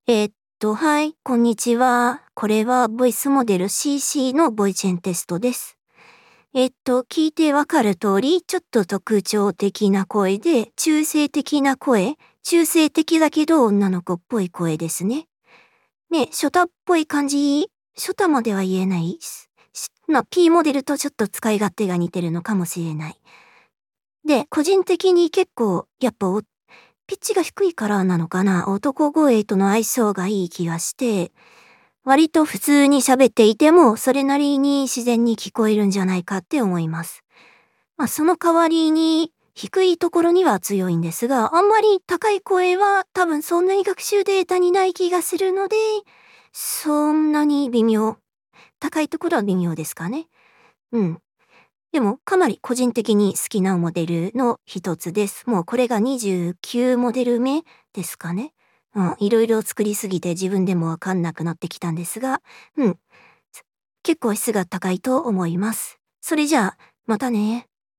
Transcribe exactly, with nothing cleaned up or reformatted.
えーっと、はい、こんにちは。これはボイスモデル シーシー のボイチェンテストです。えーっと、聞いてわかる通り、ちょっと特徴的な声で、中性的な声、中性的だけど女の子っぽい声ですね。ね、ショタっぽい感じ、ショタまでは言えないし、しまあ、P モデルとちょっと使い勝手が似てるのかもしれない。で、個人的に結構、やっぱおピッチが低いからなのかな、男声との相性がいい気がして、割と普通に喋っていても、それなりに自然に聞こえるんじゃないかって思います。まあ、その代わりに、低いところには強いんですが、あんまり高い声は多分そんなに学習データにない気がするので、そんなに微妙。高いところは微妙ですかね。うん。でも、かなり個人的に好きなモデルの一つです。もうこれがにじゅうきゅうモデル目ですかね。うん、いろいろ作りすぎて自分でもわかんなくなってきたんですが、うん。結構質が高いと思います。それじゃあ、またね。